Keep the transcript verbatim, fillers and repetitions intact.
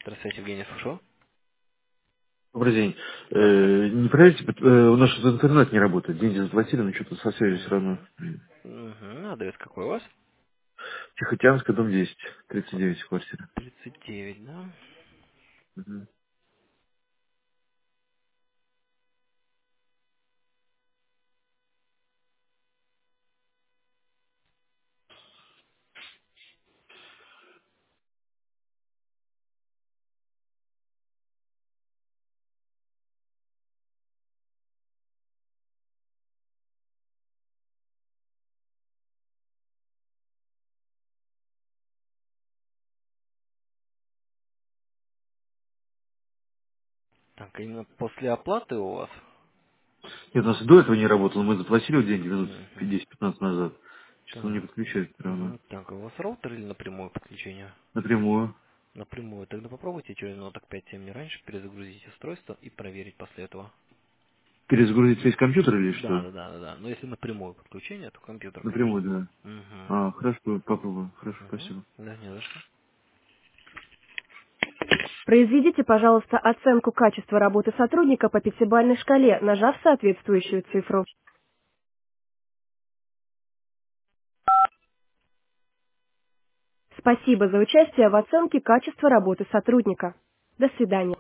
Здравствуйте, Евгений, слушаю. Добрый день. Здравствуйте. Э, не проверьте, э, у нас что-то интернет не работает. Деньги заплатили, но что-то со связью все равно. Угу. Угу. Адрес какой у вас? Тихоокеанская, дом десять, тридцать девять квартира. тридцать девять, да? Мгм. Так, именно после оплаты у вас? Нет, у нас и до этого не работало. Мы заплатили вот деньги минут Угу. десять-пятнадцать назад. Сейчас он не Так. подключает все равно. Угу. Так, а у вас роутер или напрямую подключение? Напрямую. Напрямую. Тогда попробуйте через минуток пять-семь не раньше перезагрузить устройство и проверить после этого. Перезагрузить весь компьютер или Да, что? да, да, да, да. Но если напрямую подключение, то компьютер, конечно. Напрямую, да. Угу. А, хорошо, попробую. Хорошо, Угу. спасибо. Да, не за что. Произведите, пожалуйста, оценку качества работы сотрудника по пятибалльной шкале, нажав соответствующую цифру. Спасибо за участие в оценке качества работы сотрудника. До свидания.